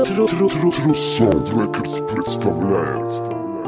True Sound Records представляет.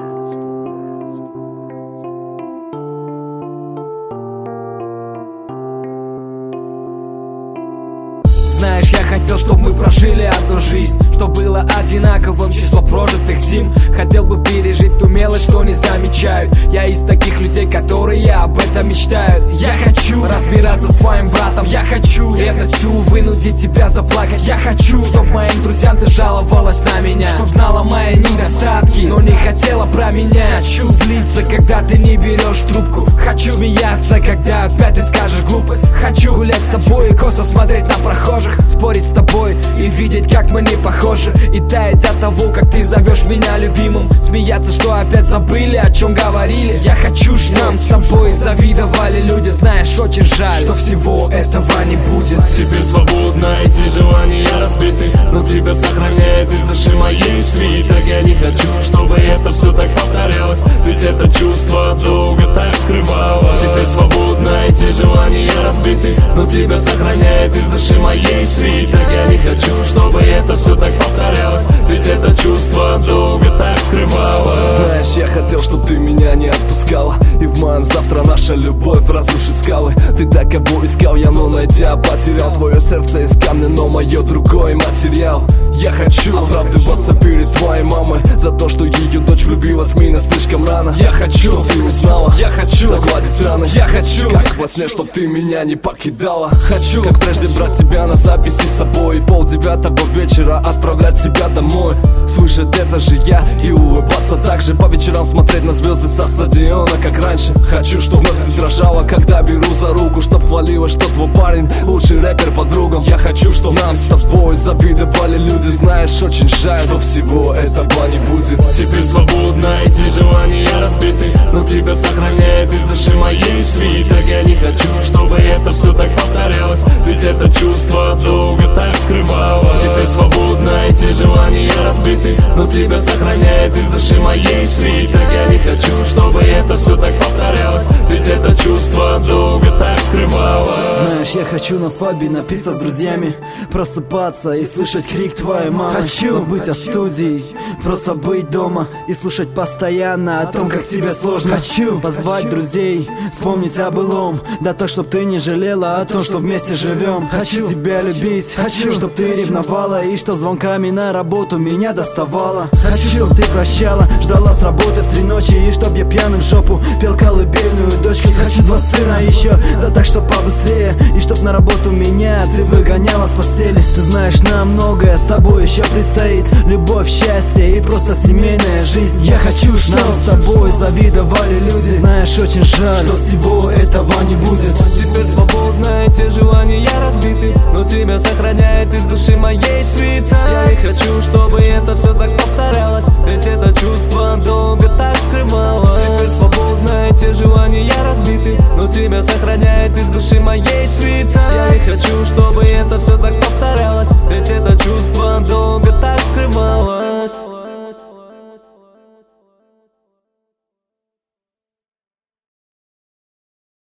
Знаешь, я хотел, чтобы мы прожили одну жизнь, что было одинаковым число прожитых зим. Хотел бы пережить ту мелочь, что не замечают. Я из таких людей, которые об этом мечтают. Я хочу разбираться с твоим братом. Я хочу ревностью вынудить тебя заплакать. Я хочу, чтоб моим друзьям ты жаловалась на меня, чтоб знала мои недостатки, но не хотела про меня. Хочу злиться, когда ты не берешь трубку. Хочу смеяться, когда опять ты скажешь глупость. Хочу гулять с тобой и косо смотреть на прохожих, спорить с тобой и видеть, как мы не похожи, и таять от того, как ты зовешь меня любимым. Смеяться, что опять забыли, о чем говорили. Я хочу, что нам с тобой завидовали люди. Знаешь, очень жаль, что всего этого не будет. Теперь свободно эти желания разбиты, но тебя сохраняет из души моей свиток. Я не хочу, чтобы это все так повторялось, ведь это чувство долго так скрывалось. Теперь свободно эти желания разбиты, но тебя сохраняет из души моей свиток. Я не хочу, чтобы это все так повторялось, ведь это чувство долго так скрывалось. Знаешь, я хотел, чтоб ты меня не отпускала, и в моем завтра наша любовь разрушит скалы. Ты так кого искал я, но найдя потерял. Твое сердце из камня, но мое другой материал. Я хочу оправдываться перед твоей мамой за то, что ее дочь влюбилась в меня слишком рано. Я хочу, чтоб ты узнала, я хочу загладить раны. Я хочу, как во сне, чтоб ты меня не покидала. Хочу, как прежде, брать тебя на записи с собой, 8:30 вечера отправлять тебя домой. Слышать это же я и улыбаться так же, по вечерам смотреть на звезды со стадиона, как раньше. Хочу, чтоб вновь ты дрожала, когда беру за руку, чтоб хвалила, что твой парень лучший рэпер по другам. Я хочу, чтоб нам с тобой завидовали люди. Знаешь, очень жаль, что всего этого не будет. Теперь свободно эти желания разбиты, но тебя сохраняет из души моей свиток. Я не хочу, чтобы это все так повторялось, ведь это чувство долго так скрывалось. Теперь свободно эти желания разбиты, но тебя сохраняет из души моей свиток. Я не хочу, чтобы это все так повторялось, ведь это чувство долго так скрывалось. Знаешь, я хочу на свадьбе напиться с друзьями, просыпаться и слышать крик твоей мамы. Хочу быть о студии, просто быть дома и слушать постоянно о том, как тебе сложно. Хочу позвать друзей, вспомнить о былом, да так, чтоб ты не жалела о том, что вместе живем. Хочу тебя любить, хочу, чтоб ты ревновала и что звонками на работу меня доставала. Хочу, чтоб ты прощала, ждала с работы в 3 ночи и чтоб я пьяным в жопу пел колыбельную дочке. Хочу 2 сына еще, да так, чтоб побыстрее, и чтоб на работу меня ты выгоняла с постели. Ты знаешь, нам многое с тобой еще предстоит. Любовь, счастье и просто семейная жизнь. Я хочу, чтоб нам с тобой завидовали люди. Знаешь, очень жаль, что всего этого не будет. Теперь свободно эти желания разбиты, но тебя сохраняет из души моей свиток. Я не хочу, чтобы это все так повторялось, ведь это чувство долго так скрывалось. Теперь свободно эти желания разбиты, но тебя сохраняет из души моей свиток. Я